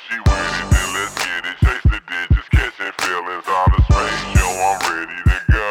she with it, then let's get it. Chase the digits, catching feelings out of space. Yo, I'm ready to go.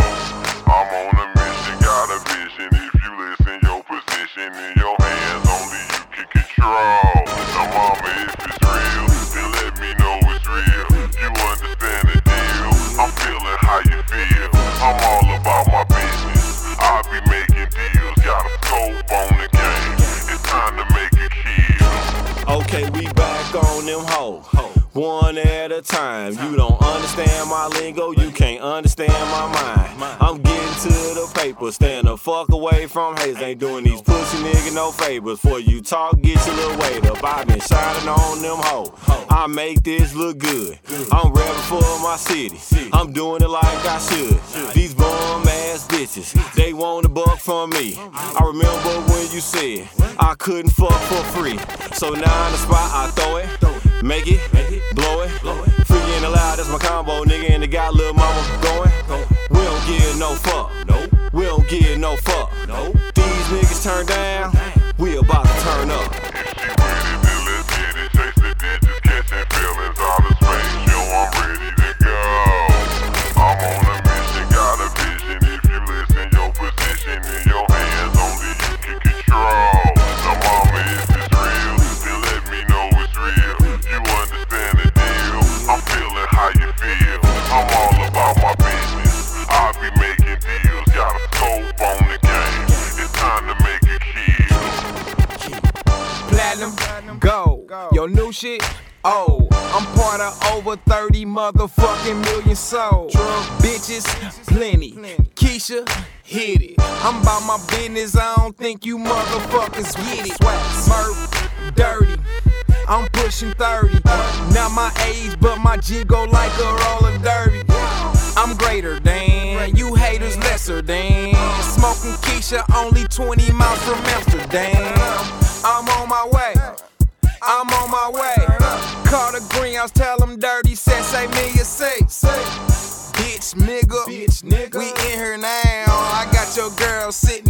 I'm on a mission, got a vision. If you listen, your position in your hands, only you can control. Now, mama, if it's real, then let me know it's real. You understand the deal? I'm feeling how you feel. I'm all about my business. I be making deals, got a scope on the game. It's time to make a kill. Okay, we back on them hoes, one at a time. You don't understand my lingo, you can't understand my mind. I'm getting to the paper, stand the fuck away from haters. Ain't doing these pussy niggas no favors. For you talk, get your little weight up. I been shining on them hoes. I make this look good. I'm rapping for my city. I'm doing it like I should. These bum ass bitches, they want a buck from me. I remember when you said I couldn't fuck for free. So now in the spot I throw it, make it, blow it. Free and loud, that's my combo, nigga. And they got little mama going. We don't give no fuck. We don't give no fuck. These niggas turn down, we about to turn up. If she with it, then let's get it. Chase the digits, catching feelings out of space. Yo, I'm ready to go. I'm on a mission, got a vision. If you listen, your position in your hands, only you can control. Now, mama, if it's real, then let me know it's real. You understand the deal? I'm feeling how you feel. I'm all about my business. I be making deals, got a scope on the game. It's time to make a kill. Platinum, gold, your new shit. Oh, I'm part of over 30 motherfucking million sold. Bitches, plenty. Keisha, hit it. I'm about my business, I don't think you motherfuckers get it. Smurf, dirty. I'm pushing 30. Not my age, but my G go like a roller derby. I'm greater than, you haters lesser than. Smoking Keisha, only 20 miles from Amsterdam. I'm on my way. I'm on my way. Call the greenhouse, tell them dirty, say me a say. Bitch nigga, we in here now. I got your girl sitting